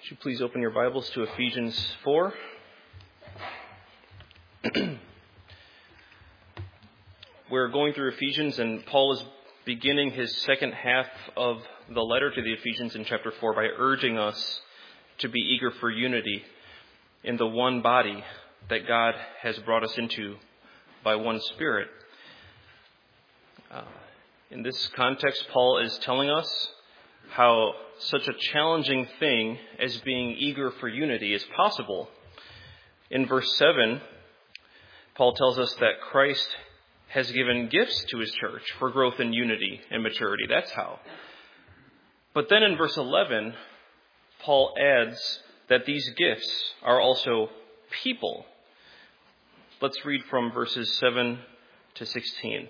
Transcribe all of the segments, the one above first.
Would you please open your Bibles to Ephesians 4? We're going through Ephesians, and Paul is beginning his second half of the letter to the Ephesians in chapter 4 by urging us to be eager for unity in the one body that God has brought us into by one Spirit. In this context, Paul is telling us how such a challenging thing as being eager for unity is possible. In verse 7, Paul tells us that Christ has given gifts to his church for growth in unity and maturity. That's how. But then in verse 11, Paul adds that these gifts are also people. Let's read from verses 7 to 16.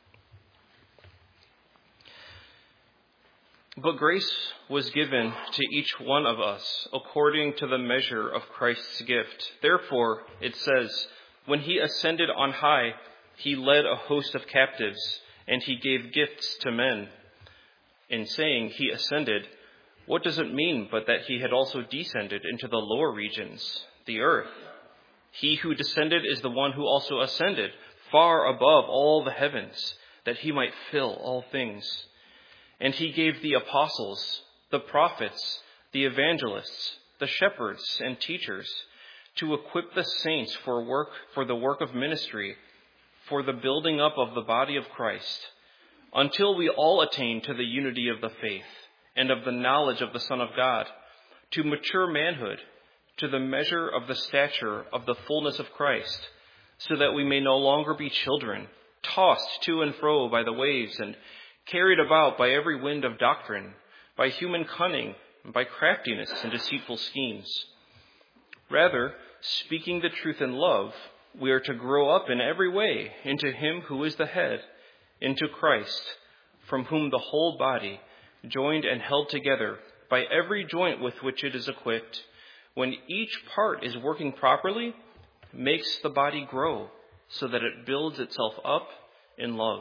But grace was given to each one of us according to the measure of Christ's gift. Therefore, it says, when he ascended on high, he led a host of captives, and he gave gifts to men. In saying he ascended, what does it mean but that he had also descended into the lower regions, the earth? He who descended is the one who also ascended far above all the heavens, that he might fill all things. And he gave the apostles, the prophets, the evangelists, the shepherds and teachers to equip the saints for the work of ministry, for the building up of the body of Christ, until we all attain to the unity of the faith and of the knowledge of the Son of God, to mature manhood, to the measure of the stature of the fullness of Christ, so that we may no longer be children, tossed to and fro by the waves and carried about by every wind of doctrine, by human cunning, by craftiness and deceitful schemes. Rather, speaking the truth in love, we are to grow up in every way into him who is the head, into Christ, from whom the whole body, joined and held together by every joint with which it is equipped, when each part is working properly, makes the body grow so that it builds itself up in love.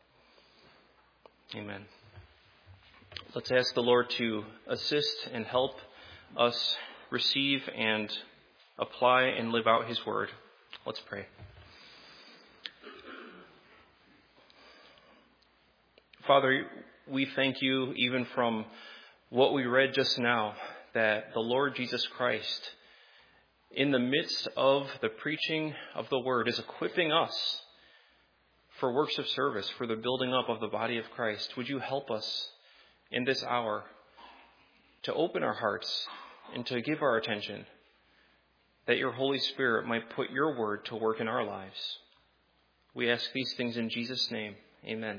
Amen. Let's ask the Lord to assist and help us receive and apply and live out his word. Let's pray. Father, we thank you even from what we read just now, that the Lord Jesus Christ, in the midst of the preaching of the word, is equipping us for works of service, for the building up of the body of Christ. Would you help us in this hour to open our hearts and to give our attention, that your Holy Spirit might put your word to work in our lives. We ask these things in Jesus' name. Amen.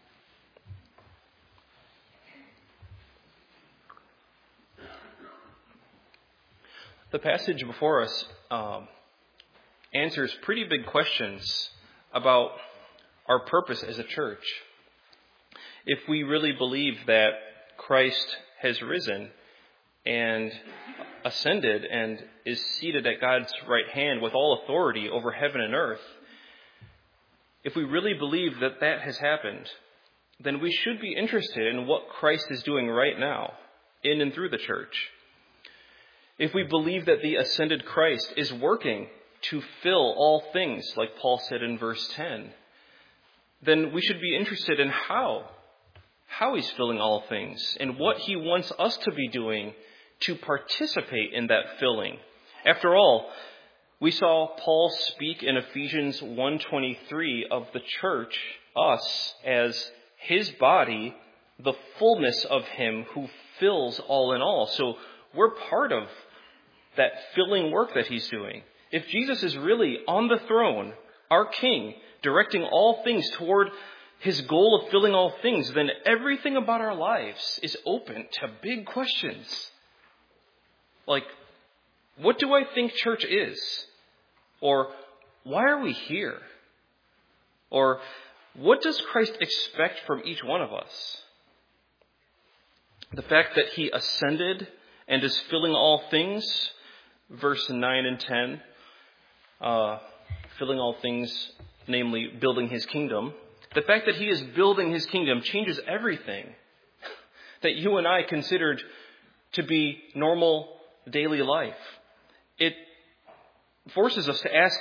The passage before us answers pretty big questions about our purpose as a church. If we really believe that Christ has risen and ascended and is seated at God's right hand with all authority over heaven and earth, if we really believe that that has happened, then we should be interested in what Christ is doing right now in and through the church. If we believe that the ascended Christ is working to fill all things, like Paul said in verse 10, then we should be interested in how he's filling all things and what he wants us to be doing to participate in that filling. After all, we saw Paul speak in Ephesians 1:23 of the church, us, as his body, the fullness of him who fills all in all. So we're part of that filling work that he's doing. If Jesus is really on the throne, our King, directing all things toward his goal of filling all things, then everything about our lives is open to big questions. Like, what do I think church is? Or, why are we here? Or, what does Christ expect from each one of us? The fact that he ascended and is filling all things, verse 9 and 10, filling all things, namely building his kingdom. The fact that he is building his kingdom changes everything that you and I considered to be normal daily life. It forces us to ask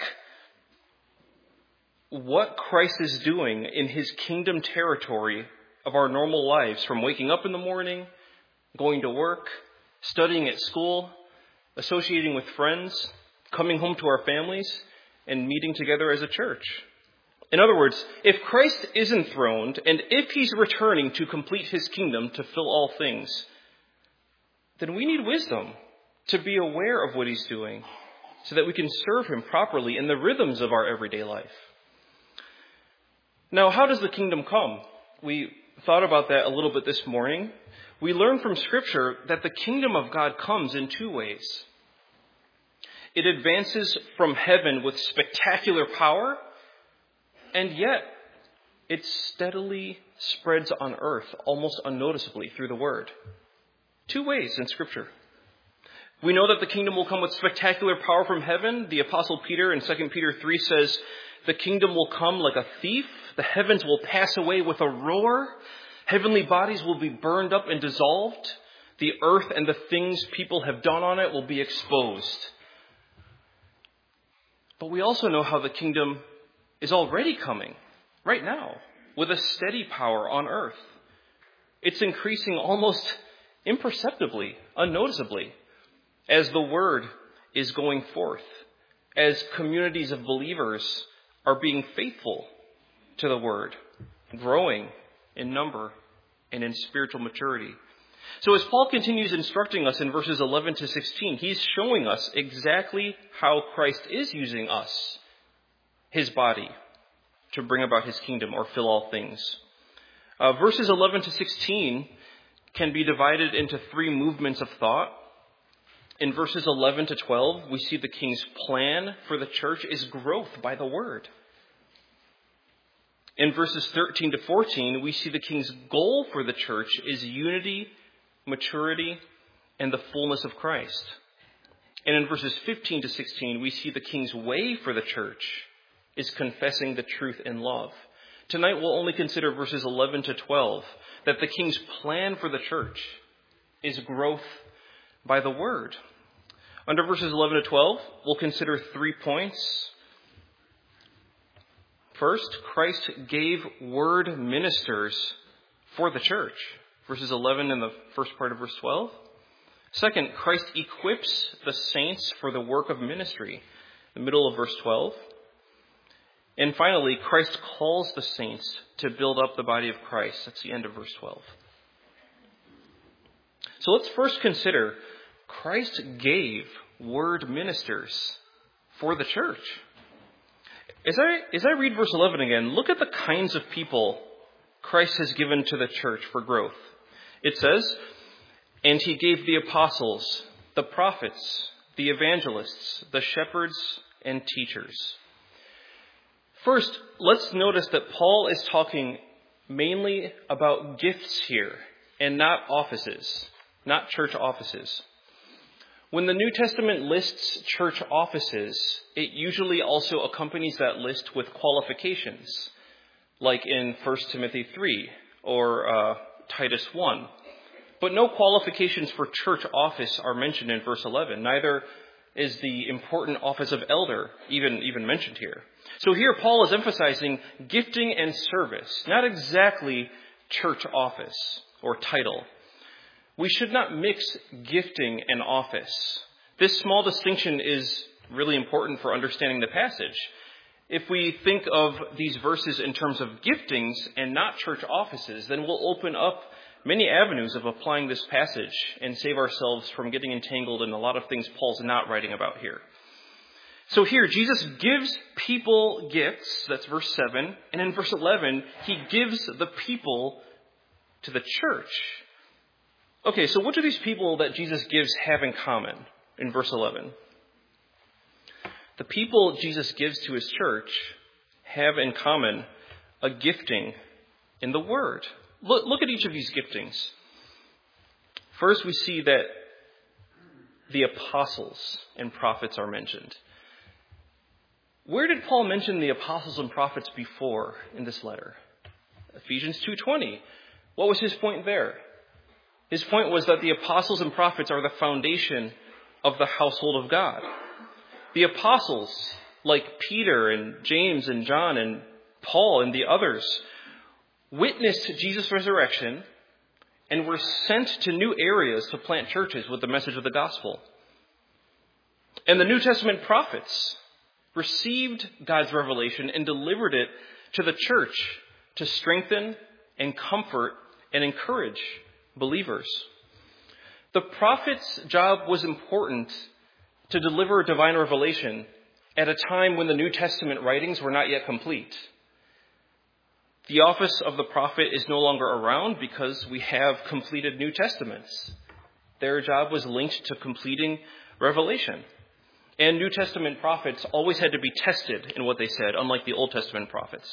what Christ is doing in his kingdom territory of our normal lives, from waking up in the morning, going to work, studying at school, associating with friends, coming home to our families, and meeting together as a church. In other words, if Christ is enthroned, and if he's returning to complete his kingdom to fill all things, then we need wisdom to be aware of what he's doing so that we can serve him properly in the rhythms of our everyday life. Now, how does the kingdom come? We thought about that a little bit this morning. We learn from Scripture that the kingdom of God comes in two ways. It advances from heaven with spectacular power, and yet it steadily spreads on earth almost unnoticeably through the word. Two ways in Scripture. We know that the kingdom will come with spectacular power from heaven. The Apostle Peter in 2 Peter 3 says, the kingdom will come like a thief. The heavens will pass away with a roar. Heavenly bodies will be burned up and dissolved. The earth and the things people have done on it will be exposed. But we also know how the kingdom is already coming right now with a steady power on earth. It's increasing almost imperceptibly, unnoticeably, as the word is going forth, as communities of believers are being faithful to the word, growing in number and in spiritual maturity. So as Paul continues instructing us in verses 11 to 16, he's showing us exactly how Christ is using us, his body, to bring about his kingdom or fill all things. Verses 11 to 16 can be divided into three movements of thought. In verses 11 to 12, we see the king's plan for the church is growth by the word. In verses 13 to 14, we see the king's goal for the church is unity, maturity, and the fullness of Christ. And in verses 15 to 16, we see the king's way for the church is confessing the truth in love. Tonight we'll only consider verses 11 to 12, that the king's plan for the church is growth by the word. Under verses 11 to 12, we'll consider 3 points. First, Christ gave word ministers for the church. Verses 11 and the first part of verse 12. Second, Christ equips the saints for the work of ministry. The middle of verse 12. And finally, Christ calls the saints to build up the body of Christ. That's the end of verse 12. So let's first consider Christ gave word ministers for the church. As I read verse 11 again, look at the kinds of people Christ has given to the church for growth. It says, and he gave the apostles, the prophets, the evangelists, the shepherds, and teachers. First, let's notice that Paul is talking mainly about gifts here and not offices, not church offices. When the New Testament lists church offices, it usually also accompanies that list with qualifications, like in 1 Timothy 3 or Titus 1. But no qualifications for church office are mentioned in verse 11. Neither is the important office of elder even mentioned here. So here Paul is emphasizing gifting and service, not exactly church office or title. We should not mix gifting and office. This small distinction is really important for understanding the passage. If we think of these verses in terms of giftings and not church offices, then we'll open up many avenues of applying this passage and save ourselves from getting entangled in a lot of things Paul's not writing about here. So here, Jesus gives people gifts, that's verse 7, and in verse 11, he gives the people to the church. Okay, so what do these people that Jesus gives have in common in verse 11? The people Jesus gives to his church have in common a gifting in the word. Look at each of these giftings. First, we see that the apostles and prophets are mentioned. Where did Paul mention the apostles and prophets before in this letter? Ephesians 2:20. What was his point there? His point was that the apostles and prophets are the foundation of the household of God. The apostles, like Peter and James and John and Paul and the others, witnessed Jesus' resurrection and were sent to new areas to plant churches with the message of the gospel. And the New Testament prophets received God's revelation and delivered it to the church to strengthen and comfort and encourage believers. The prophet's job was important to deliver divine revelation at a time when the New Testament writings were not yet complete. The office of the prophet is no longer around because we have completed New Testaments. Their job was linked to completing revelation. And New Testament prophets always had to be tested in what they said, unlike the Old Testament prophets.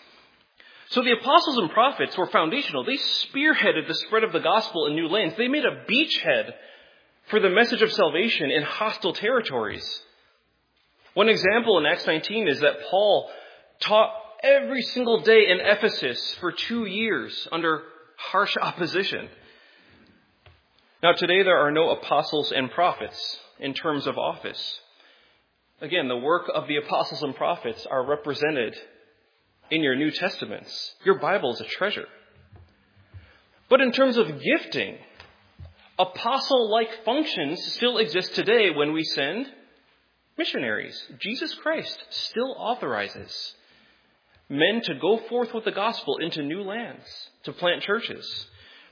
So the apostles and prophets were foundational. They spearheaded the spread of the gospel in new lands. They made a beachhead for the message of salvation in hostile territories. One example in Acts 19 is that Paul taught every single day in Ephesus for 2 years under harsh opposition. Now today there are no apostles and prophets in terms of office. Again, the work of the apostles and prophets are represented in your New Testaments. Your Bible is a treasure. But in terms of gifting, apostle-like functions still exist today when we send missionaries. Jesus Christ still authorizes men to go forth with the gospel into new lands, to plant churches,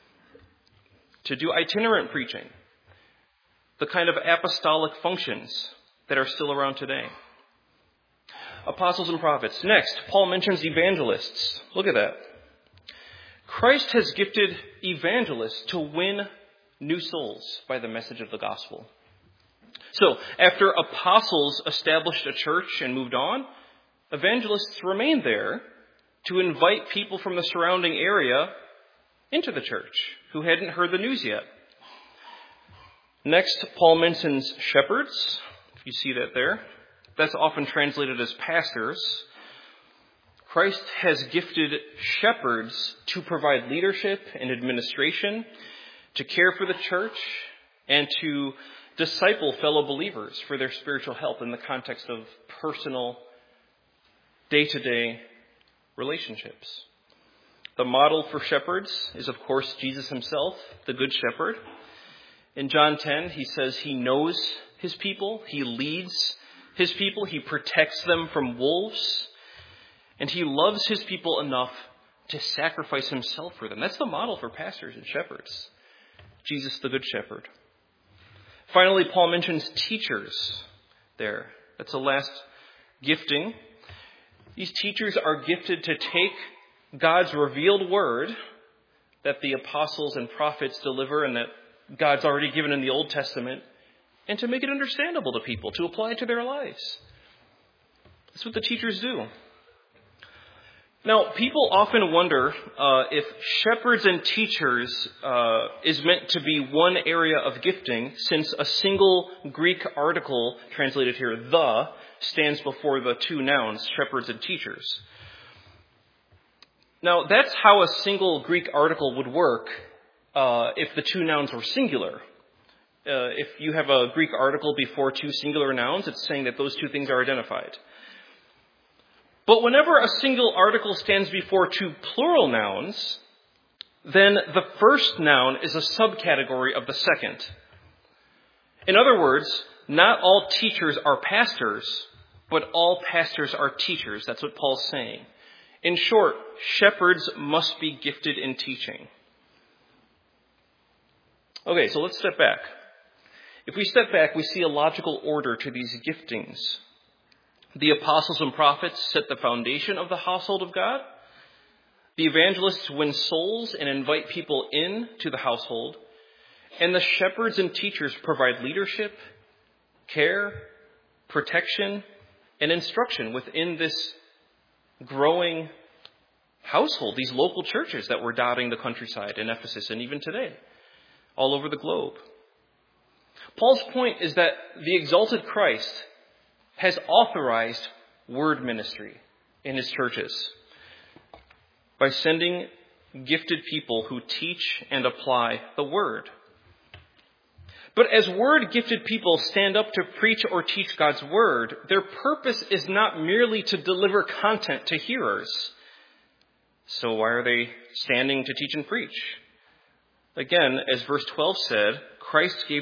to do itinerant preaching, the kind of apostolic functions that are still around today. Apostles and prophets. Next, Paul mentions evangelists. Look at that. Christ has gifted evangelists to win new souls by the message of the gospel. So, after apostles established a church and moved on, evangelists remained there to invite people from the surrounding area into the church who hadn't heard the news yet. Next, Paul mentions shepherds. If you see that there, that's often translated as pastors. Christ has gifted shepherds to provide leadership and administration, to care for the church, and to disciple fellow believers for their spiritual health in the context of personal, day-to-day relationships. The model for shepherds is, of course, Jesus himself, the Good Shepherd. In John 10, he says he knows his people, he leads his people, he protects them from wolves, and he loves his people enough to sacrifice himself for them. That's the model for pastors and shepherds. Jesus, the Good Shepherd. Finally, Paul mentions teachers there. That's the last gifting. These teachers are gifted to take God's revealed word that the apostles and prophets deliver and that God's already given in the Old Testament, and to make it understandable to people, to apply it to their lives. That's what the teachers do. Now, people often wonder if shepherds and teachers is meant to be one area of gifting, since a single Greek article, translated here, the, stands before the two nouns, shepherds and teachers. Now, that's how a single Greek article would work if the two nouns were singular. If you have a Greek article before two singular nouns, it's saying that those two things are identified. But whenever a single article stands before two plural nouns, then the first noun is a subcategory of the second. In other words, not all teachers are pastors, but all pastors are teachers. That's what Paul's saying. In short, shepherds must be gifted in teaching. Okay, so let's step back. If we step back, we see a logical order to these giftings. The apostles and prophets set the foundation of the household of God. The evangelists win souls and invite people in to the household. And the shepherds and teachers provide leadership, care, protection, and instruction within this growing household, these local churches that were dotting the countryside in Ephesus and even today, all over the globe. Paul's point is that the exalted Christ has authorized word ministry in his churches by sending gifted people who teach and apply the word. But as word-gifted people stand up to preach or teach God's word, their purpose is not merely to deliver content to hearers. So why are they standing to teach and preach? Again, as verse 12 said, Christ gave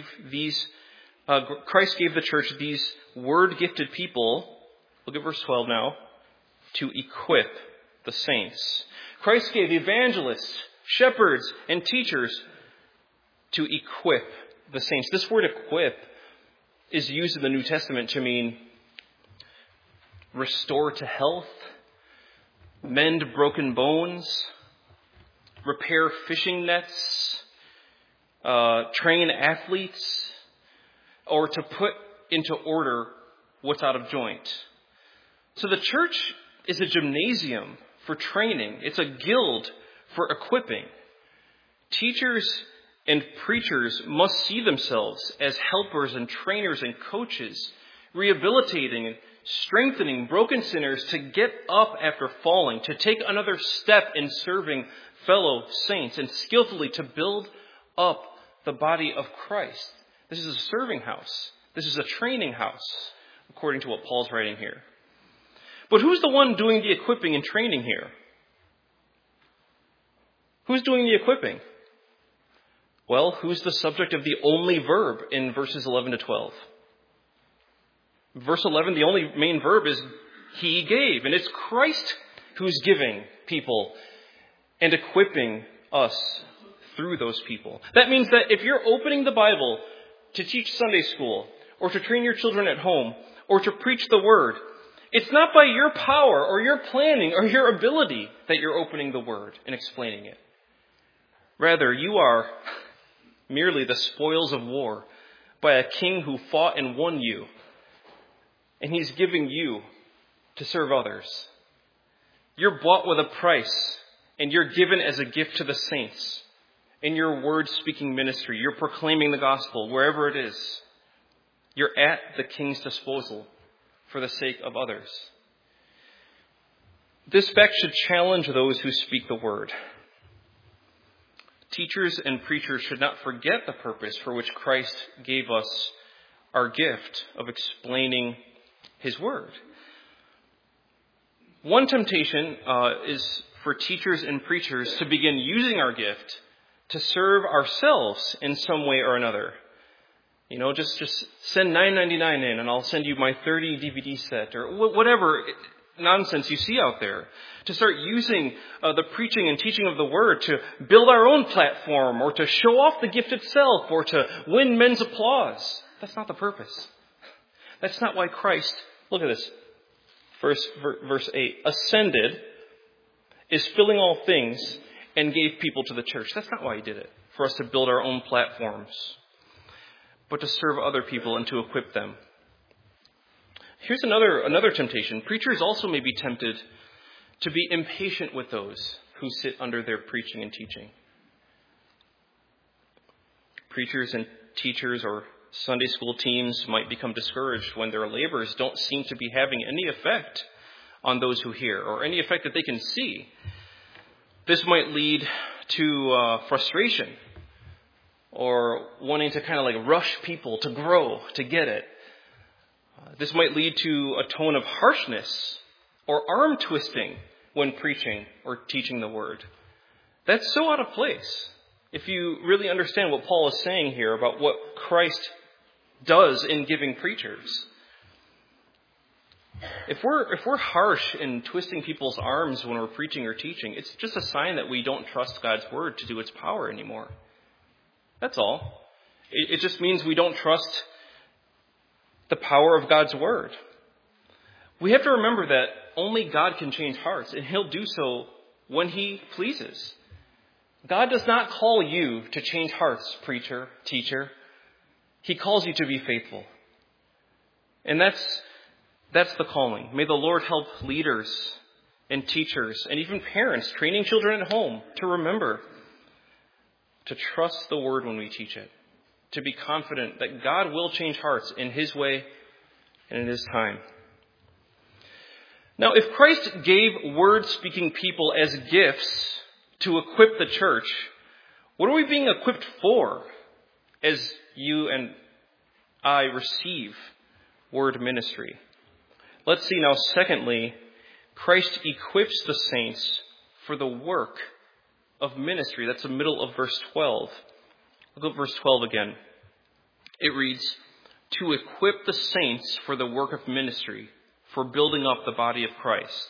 the church these word-gifted people, look at verse 12 now, to equip the saints. Christ gave evangelists, shepherds, and teachers to equip the saints. This word equip is used in the New Testament to mean restore to health, mend broken bones, repair fishing nets, train athletes, or to put into order what's out of joint. So the church is a gymnasium for training. It's a guild for equipping. Teachers and preachers must see themselves as helpers and trainers and coaches, rehabilitating and strengthening broken sinners to get up after falling, to take another step in serving fellow saints, and skillfully to build up the body of Christ. This is a serving house. This is a training house, according to what Paul's writing here. But who's the one doing the equipping and training here? Who's doing the equipping? Well, who's the subject of the only verb in verses 11 to 12? Verse 11, the only main verb is he gave. And it's Christ who's giving people and equipping us through those people. That means that if you're opening the Bible to teach Sunday school, or to train your children at home, or to preach the word, it's not by your power or your planning or your ability that you're opening the word and explaining it. Rather, you are merely the spoils of war by a king who fought and won you. And he's giving you to serve others. You're bought with a price, and you're given as a gift to the saints. In your word-speaking ministry, you're proclaiming the gospel wherever it is. You're at the king's disposal for the sake of others. This fact should challenge those who speak the word. Teachers and preachers should not forget the purpose for which Christ gave us our gift of explaining his word. One temptation is for teachers and preachers to begin using our gift to serve ourselves in some way or another. You know, just send $9.99 in and I'll send you my 30 DVD set, or whatever nonsense you see out there. To start using the preaching and teaching of the word to build our own platform, or to show off the gift itself, or to win men's applause. That's not the purpose. That's not why Christ, look at this, verse 8, ascended, is filling all things, and gave people to the church. That's not why he did it, for us to build our own platforms, but to serve other people and to equip them. Here's another temptation. Preachers also may be tempted to be impatient with those who sit under their preaching and teaching. Preachers and teachers or Sunday school teams might become discouraged when their labors don't seem to be having any effect on those who hear, or any effect that they can see. This might lead to frustration, or wanting to kind of like rush people to grow, to get it. This might lead to a tone of harshness or arm twisting when preaching or teaching the word. That's so out of place if you really understand what Paul is saying here about what Christ does in giving preachers. If we're harsh in twisting people's arms when we're preaching or teaching, it's just a sign that we don't trust God's word to do its power anymore. That's all. It just means we don't trust the power of God's word. We have to remember that only God can change hearts, and he'll do so when he pleases. God does not call you to change hearts, preacher, teacher. He calls you to be faithful. And that's the calling. May the Lord help leaders and teachers and even parents training children at home to remember to trust the word when we teach it, to be confident that God will change hearts in his way and in his time. Now, if Christ gave word-speaking people as gifts to equip the church, what are we being equipped for as you and I receive word ministry. Let's see now, secondly, Christ equips the saints for the work of ministry. That's the middle of verse 12. Look at verse 12 again. It reads, to equip the saints for the work of ministry, for building up the body of Christ.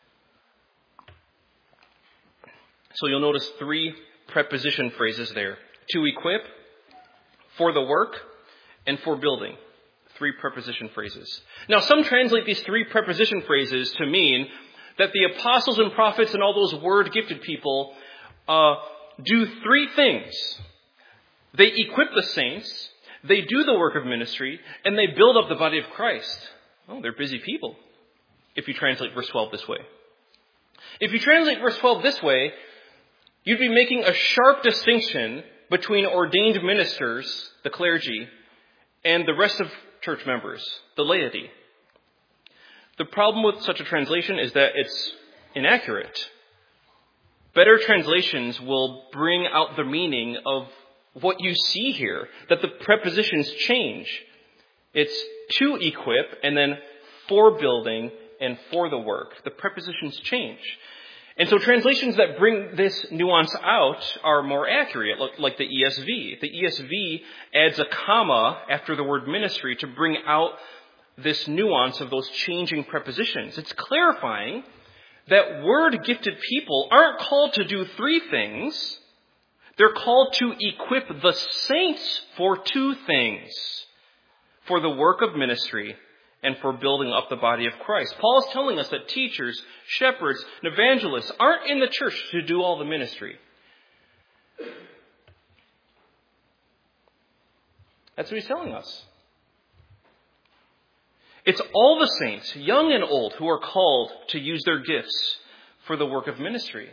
So you'll notice 3 preposition phrases there. To equip, for the work, and for building. 3 preposition phrases. Now, some translate these 3 preposition phrases to mean that the apostles and prophets and all those word-gifted people do 3 things. They equip the saints, they do the work of ministry, and they build up the body of Christ. Oh, they're busy people, if you translate verse 12 this way. If you translate verse 12 this way, you'd be making a sharp distinction between ordained ministers, the clergy, and the rest of church members, the laity. The problem with such a translation is that it's inaccurate. Better translations will bring out the meaning of what you see here, that the prepositions change. It's to equip and then for building and for the work. The prepositions change. And so translations that bring this nuance out are more accurate, like the ESV. The ESV adds a comma after the word ministry to bring out this nuance of those changing prepositions. It's clarifying that word-gifted people aren't called to do 3 things. They're called to equip the saints for 2 things, for the work of ministry and for building up the body of Christ. Paul is telling us that teachers, shepherds, and evangelists aren't in the church to do all the ministry. That's what he's telling us. It's all the saints, young and old, who are called to use their gifts for the work of ministry.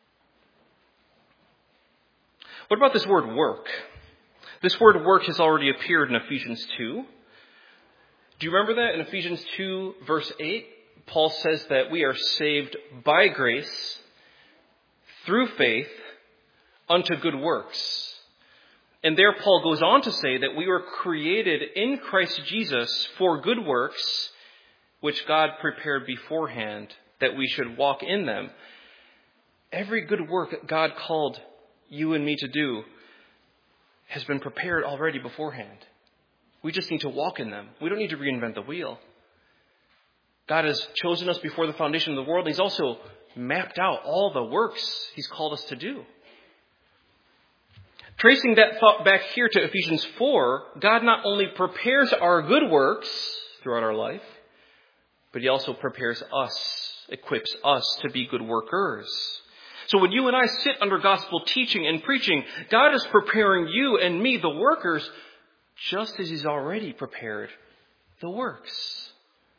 What about this word work? This word work has already appeared in Ephesians 2. Do you remember that? In Ephesians 2, verse 8, Paul says that we are saved by grace, through faith, unto good works. And there Paul goes on to say that we were created in Christ Jesus for good works, which God prepared beforehand that we should walk in them. Every good work God called you and me to do has been prepared already beforehand. We just need to walk in them. We don't need to reinvent the wheel. God has chosen us before the foundation of the world. He's also mapped out all the works He's called us to do. Tracing that thought back here to Ephesians 4, God not only prepares our good works throughout our life, but He also prepares us, equips us to be good workers. So when you and I sit under gospel teaching and preaching, God is preparing you and me, the workers, just as He's already prepared the works.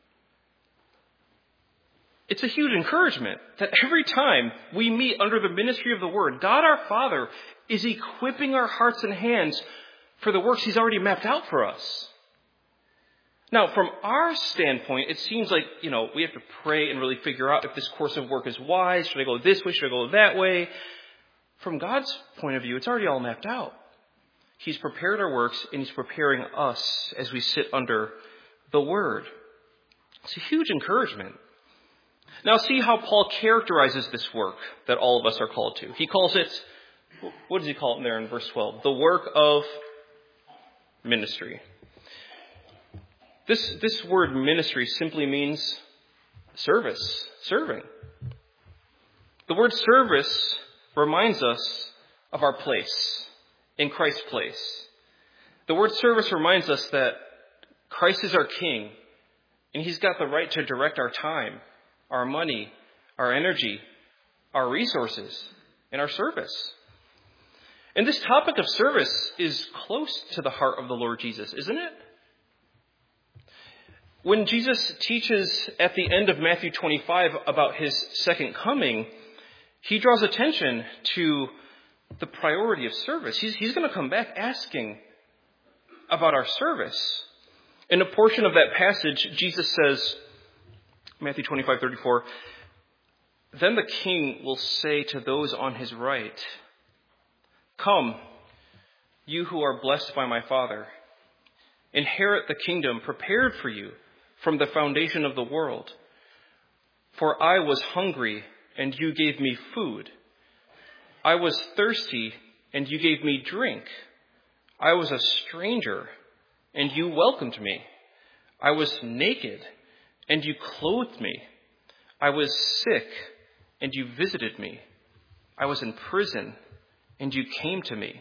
It's a huge encouragement that every time we meet under the ministry of the Word, God our Father is equipping our hearts and hands for the works He's already mapped out for us. Now, from our standpoint, it seems like, we have to pray and really figure out if this course of work is wise. Should I go this way? Should I go that way? From God's point of view, it's already all mapped out. He's prepared our works, and He's preparing us as we sit under the Word. It's a huge encouragement. Now see how Paul characterizes this work that all of us are called to. He calls it, what does he call it there in verse 12? The work of ministry. This word ministry simply means service, serving. The word service reminds us of our place, in Christ's place. The word service reminds us that Christ is our King, and He's got the right to direct our time, our money, our energy, our resources, and our service. And this topic of service is close to the heart of the Lord Jesus, isn't it? When Jesus teaches at the end of Matthew 25 about His second coming, He draws attention to the priority of service. He's going to come back asking about our service. In a portion of that passage, Jesus says, Matthew 25:34, "Then the King will say to those on His right, 'Come, you who are blessed by my Father. Inherit the kingdom prepared for you from the foundation of the world. For I was hungry, and you gave me food. I was thirsty, and you gave me drink. I was a stranger, and you welcomed me. I was naked, and you clothed me. I was sick, and you visited me. I was in prison, and you came to me.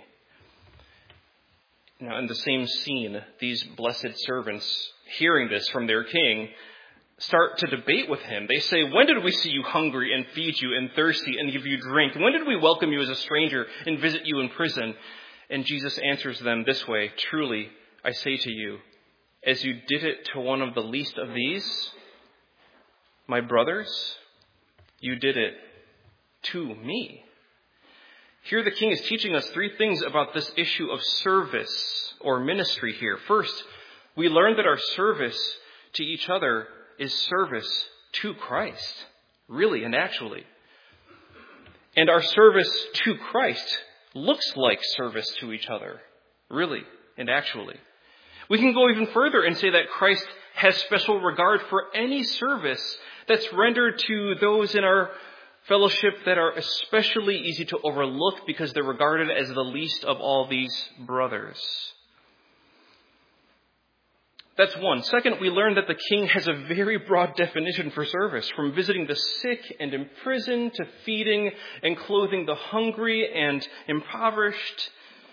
Now, in the same scene, these blessed servants, hearing this from their king, start to debate with him. They say, when did we see you hungry and feed you, and thirsty and give you drink? When did we welcome you as a stranger and visit you in prison? And Jesus answers them this way, truly, I say to you, as you did it to one of the least of these, my brothers, you did it to me. Here the king is teaching us three things about this issue of service or ministry here. First, we learn that our service to each other is service to Christ, really and actually. And our service to Christ looks like service to each other, really and actually. We can go even further and say that Christ has special regard for any service that's rendered to those in our fellowship that are especially easy to overlook because they're regarded as the least of all these brothers. That's one. Second, we learn that the king has a very broad definition for service, from visiting the sick and imprisoned to feeding and clothing the hungry and impoverished.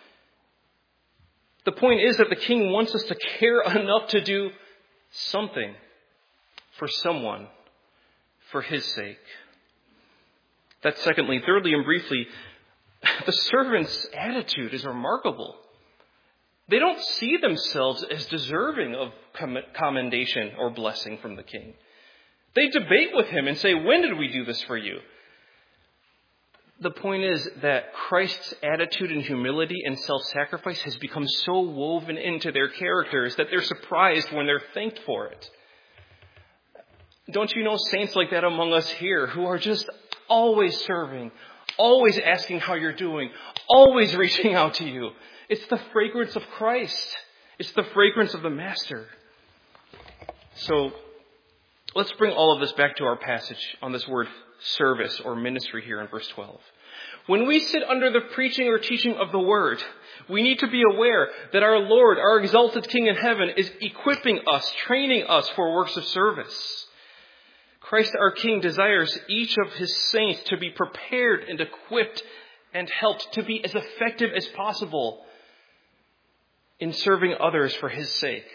The point is that the king wants us to care enough to do something for someone for his sake. That's secondly. Thirdly and briefly, the servant's attitude is remarkable. They don't see themselves as deserving of commendation or blessing from the king. They debate with him and say, when did we do this for you? The point is that Christ's attitude and humility and self-sacrifice has become so woven into their characters that they're surprised when they're thanked for it. Don't you know saints like that among us here who are just always serving, always asking how you're doing, always reaching out to you? It's the fragrance of Christ. It's the fragrance of the Master. So let's bring all of this back to our passage on this word service or ministry here in verse 12. When we sit under the preaching or teaching of the word, we need to be aware that our Lord, our exalted King in heaven, is equipping us, training us for works of service. Christ our King desires each of his saints to be prepared and equipped and helped to be as effective as possible in serving others for his sake.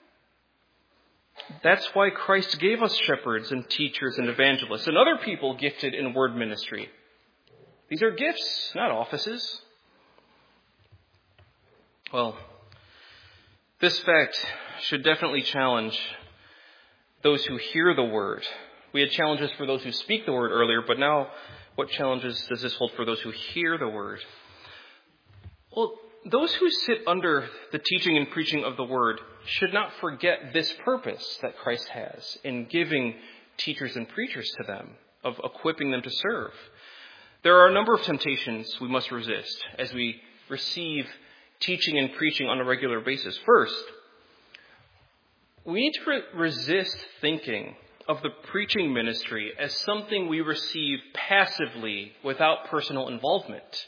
That's why Christ gave us shepherds and teachers and evangelists and other people gifted in word ministry. These are gifts, not offices. Well, this fact should definitely challenge those who hear the word. We had challenges for those who speak the word earlier, but now what challenges does this hold for those who hear the word? Well, those who sit under the teaching and preaching of the word should not forget this purpose that Christ has in giving teachers and preachers to them, of equipping them to serve. There are a number of temptations we must resist as we receive teaching and preaching on a regular basis. First, we need to resist thinking of the preaching ministry as something we receive passively without personal involvement.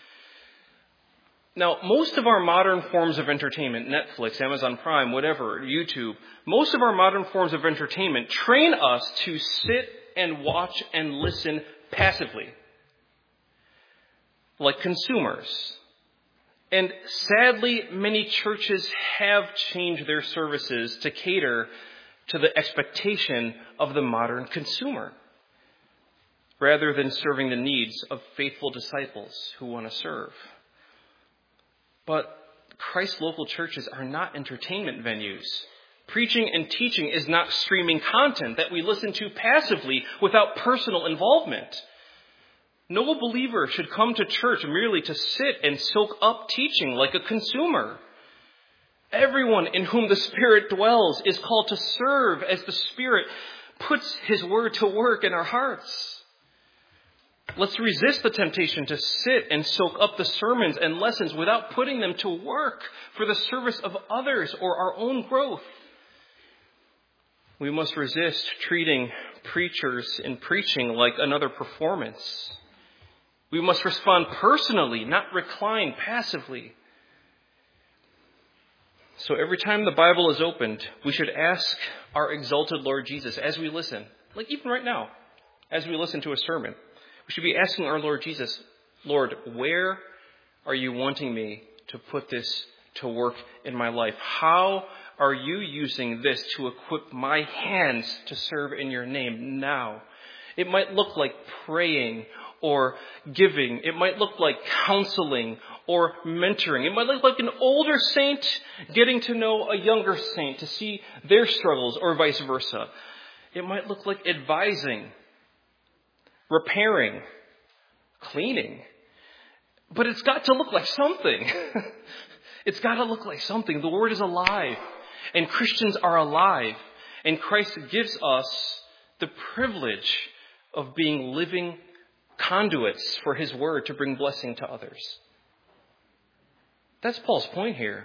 Now, most of our modern forms of entertainment, Netflix, Amazon Prime, whatever, YouTube, most of our modern forms of entertainment train us to sit and watch and listen passively, like consumers. And sadly, many churches have changed their services to cater to the expectation of the modern consumer, rather than serving the needs of faithful disciples who want to serve. But Christ's local churches are not entertainment venues. Preaching and teaching is not streaming content that we listen to passively without personal involvement. No believer should come to church merely to sit and soak up teaching like a consumer. Everyone in whom the Spirit dwells is called to serve as the Spirit puts his word to work in our hearts. Let's resist the temptation to sit and soak up the sermons and lessons without putting them to work for the service of others or our own growth. We must resist treating preachers and preaching like another performance. We must respond personally, not recline passively. So every time the Bible is opened, we should ask our exalted Lord Jesus as we listen, like even right now, as we listen to a sermon. We should be asking our Lord Jesus, Lord, where are you wanting me to put this to work in my life? How are you using this to equip my hands to serve in your name now? It might look like praying or giving. It might look like counseling or mentoring. It might look like an older saint getting to know a younger saint to see their struggles or vice versa. It might look like advising, repairing, cleaning. But it's got to look like something. It's got to look like something. The Word is alive, and Christians are alive, and Christ gives us the privilege of being living conduits for His Word to bring blessing to others. That's Paul's point here.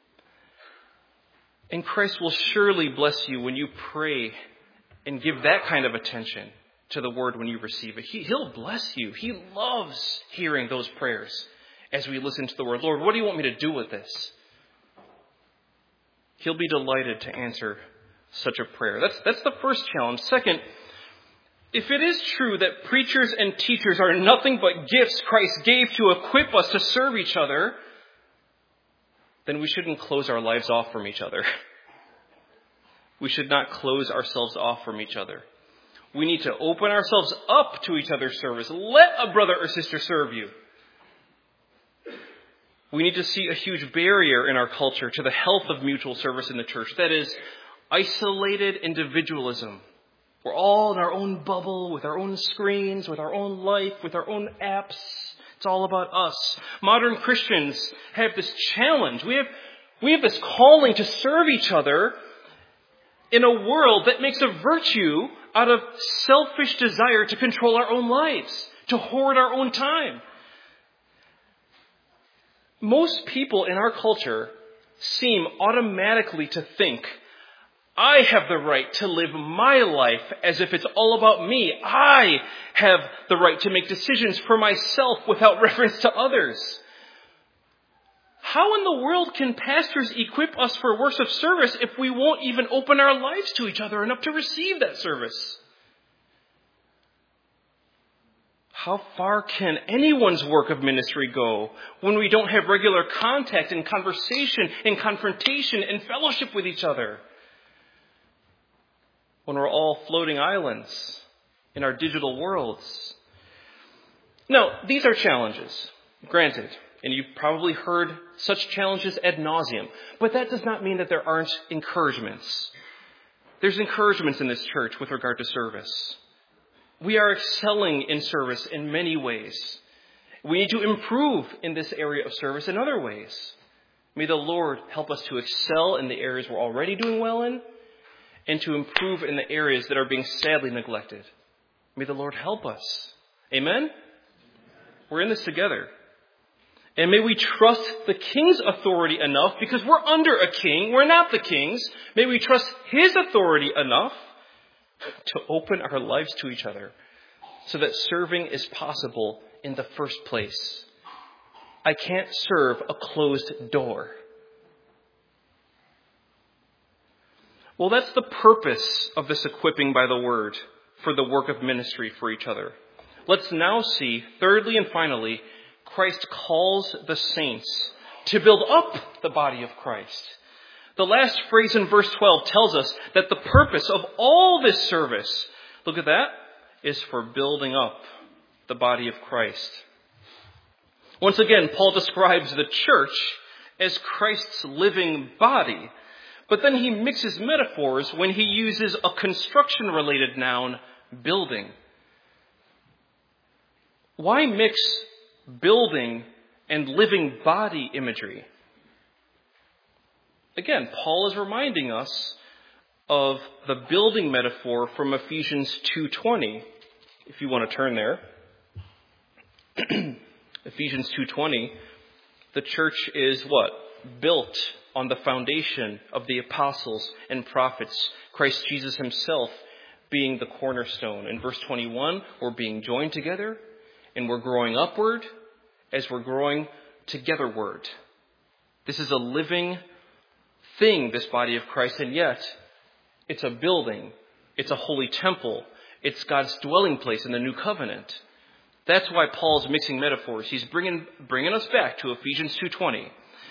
And Christ will surely bless you when you pray and give that kind of attention to the Word when you receive it. He'll bless you. He loves hearing those prayers as we listen to the Word. Lord, what do you want me to do with this? He'll be delighted to answer such a prayer. That's the first challenge. Second, if it is true that preachers and teachers are nothing but gifts Christ gave to equip us to serve each other, then we shouldn't close our lives off from each other. We should not close ourselves off from each other. We need to open ourselves up to each other's service. Let a brother or sister serve you. We need to see a huge barrier in our culture to the health of mutual service in the church. That is, isolated individualism. We're all in our own bubble, with our own screens, with our own life, with our own apps. It's all about us. Modern Christians have this challenge. We have this calling to serve each other in a world that makes a virtue out of selfish desire to control our own lives, to hoard our own time. Most people in our culture seem automatically to think, I have the right to live my life as if it's all about me. I have the right to make decisions for myself without reference to others. How in the world can pastors equip us for works of service if we won't even open our lives to each other enough to receive that service? How far can anyone's work of ministry go when we don't have regular contact and conversation and confrontation and fellowship with each other? When we're all floating islands in our digital worlds. Now, these are challenges, granted, and you've probably heard such challenges ad nauseum, but that does not mean that there aren't encouragements. There's encouragements in this church with regard to service. We are excelling in service in many ways. We need to improve in this area of service in other ways. May the Lord help us to excel in the areas we're already doing well in, and to improve in the areas that are being sadly neglected. May the Lord help us. Amen? We're in this together. And may we trust the King's authority enough, because we're under a king, we're not the kings. May we trust His authority enough to open our lives to each other so that serving is possible in the first place. I can't serve a closed door. Well, that's the purpose of this equipping by the Word for the work of ministry for each other. Let's now see, thirdly and finally, Christ calls the saints to build up the body of Christ. The last phrase in verse 12 tells us that the purpose of all this service, look at that, is for building up the body of Christ. Once again, Paul describes the church as Christ's living body. But then he mixes metaphors when he uses a construction-related noun, building. Why mix building and living body imagery? Again, Paul is reminding us of the building metaphor from Ephesians 2:20, if you want to turn there. Ephesians 2:20, the church is what? Built on the foundation of the apostles and prophets, Christ Jesus himself being the cornerstone. In verse 21, we're being joined together and we're growing upward as we're growing togetherward. This is a living thing, this body of Christ, and yet it's a building. It's a holy temple. It's God's dwelling place in the new covenant. That's why Paul's mixing metaphors. He's bringing us back to Ephesians 2:20.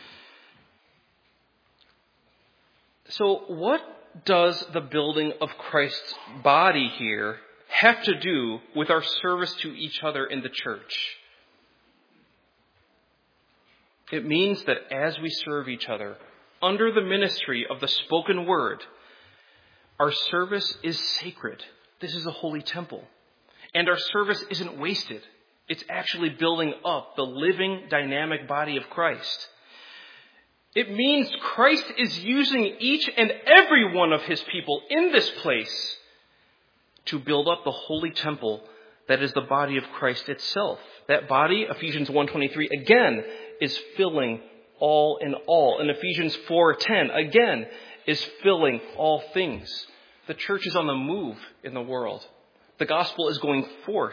So what does the building of Christ's body here have to do with our service to each other in the church? It means that as we serve each other under the ministry of the spoken word, our service is sacred. This is a holy temple. And our service isn't wasted. It's actually building up the living, dynamic body of Christ. It means Christ is using each and every one of his people in this place to build up the holy temple that is the body of Christ itself. That body, Ephesians 1:23, again, is filling all in all. And Ephesians 4:10, again, is filling all things. The church is on the move in the world. The gospel is going forth.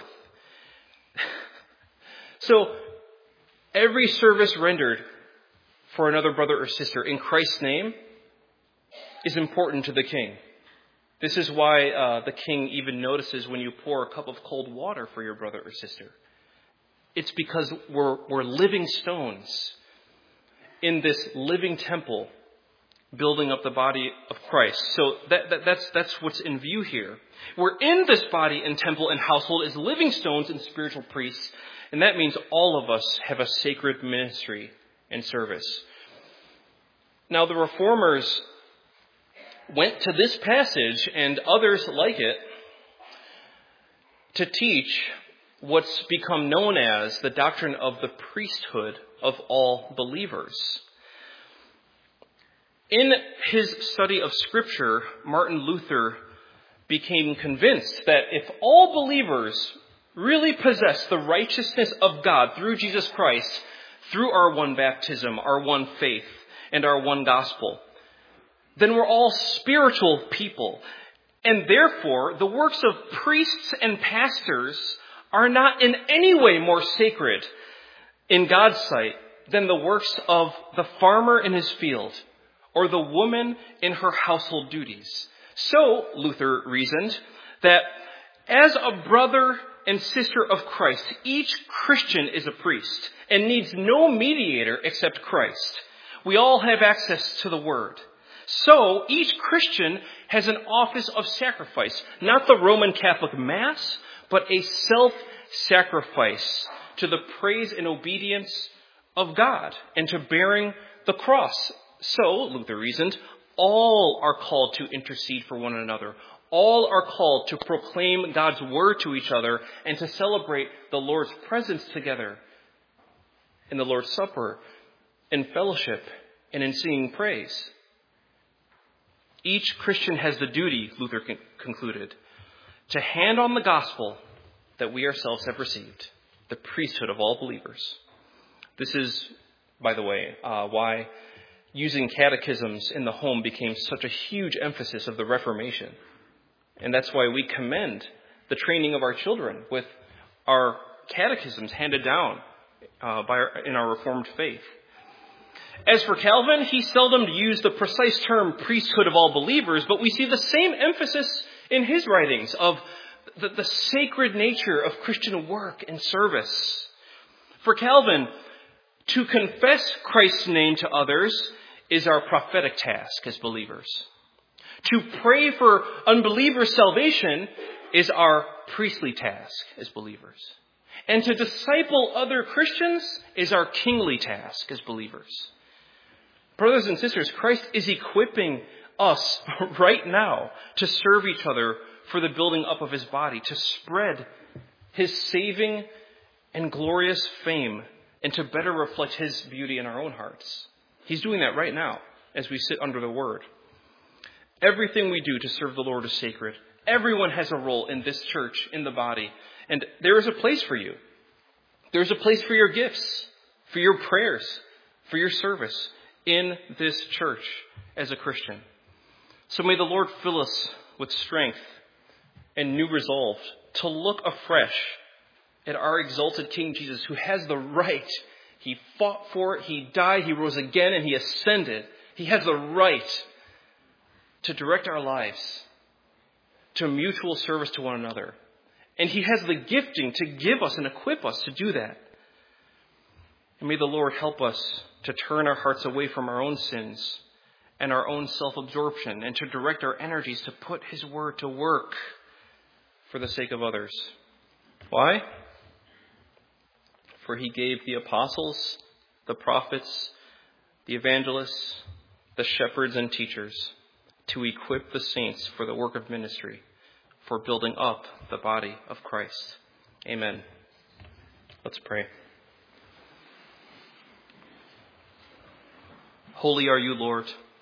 So, every service rendered for another brother or sister in Christ's name is important to the king. This is why the king even notices when you pour a cup of cold water for your brother or sister. It's because we're living stones in this living temple building up the body of Christ. So that's what's in view here. We're in this body and temple and household as living stones and spiritual priests. And that means all of us have a sacred ministry and service. Now, the Reformers went to this passage and others like it to teach what's become known as the doctrine of the priesthood of all believers. In his study of Scripture, Martin Luther became convinced that if all believers really possess the righteousness of God through Jesus Christ, through our one baptism, our one faith, and our one gospel, then we're all spiritual people. And therefore, the works of priests and pastors are not in any way more sacred in God's sight than the works of the farmer in his field or the woman in her household duties. So, Luther reasoned that as a brother and sister of Christ, each Christian is a priest and needs no mediator except Christ. We all have access to the Word. So, each Christian has an office of sacrifice, not the Roman Catholic Mass, but a self-sacrifice to the praise and obedience of God and to bearing the cross. So, Luther reasoned, all are called to intercede for one another. All are called to proclaim God's word to each other and to celebrate the Lord's presence together in the Lord's Supper, in fellowship, and in singing praise. Each Christian has the duty, Luther concluded, to hand on the gospel that we ourselves have received, the priesthood of all believers. This is, by the way, why using catechisms in the home became such a huge emphasis of the Reformation. And that's why we commend the training of our children with our catechisms handed down in our Reformed faith. As for Calvin, he seldom used the precise term priesthood of all believers, but we see the same emphasis in his writings of the sacred nature of Christian work and service. For Calvin, to confess Christ's name to others is our prophetic task as believers. To pray for unbelievers' salvation is our priestly task as believers. And to disciple other Christians is our kingly task as believers. Brothers and sisters, Christ is equipping us right now to serve each other for the building up of his body, to spread his saving and glorious fame, and to better reflect his beauty in our own hearts. He's doing that right now as we sit under the word. Everything we do to serve the Lord is sacred. Everyone has a role in this church, in the body, and there is a place for you. There's a place for your gifts, for your prayers, for your service in this church as a Christian. So may the Lord fill us with strength and new resolve to look afresh at our exalted King Jesus, who has the right. He fought for it, he died, he rose again, and he ascended. He has the right to direct our lives to mutual service to one another. And he has the gifting to give us and equip us to do that. And may the Lord help us to turn our hearts away from our own sins and our own self-absorption, and to direct our energies to put his word to work for the sake of others. Why? For he gave the apostles, the prophets, the evangelists, the shepherds and teachers to equip the saints for the work of ministry, for building up the body of Christ. Amen. Let's pray. Holy are you, Lord.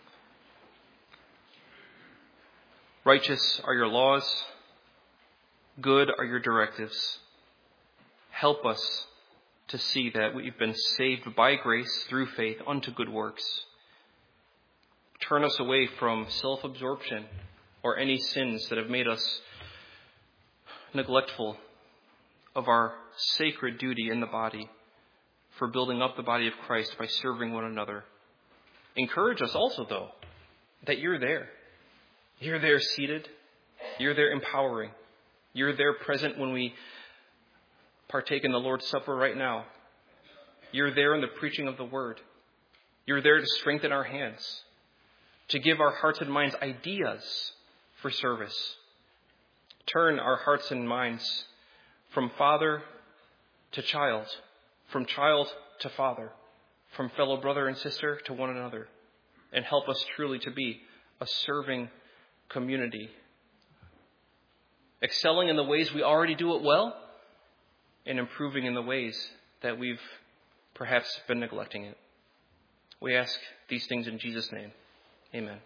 Righteous are your laws. Good are your directives. Help us to see that we've been saved by grace through faith unto good works. Turn us away from self-absorption or any sins that have made us neglectful of our sacred duty in the body for building up the body of Christ by serving one another. Encourage us also, though, that you're there. You're there seated. You're there empowering. You're there present when we partake in the Lord's Supper right now. You're there in the preaching of the word. You're there to strengthen our hands, to give our hearts and minds ideas for service. Turn our hearts and minds from father to child, from child to father, from fellow brother and sister to one another, and help us truly to be a serving community, excelling in the ways we already do it well, and improving in the ways that we've perhaps been neglecting it. We ask these things in Jesus' name. Amen.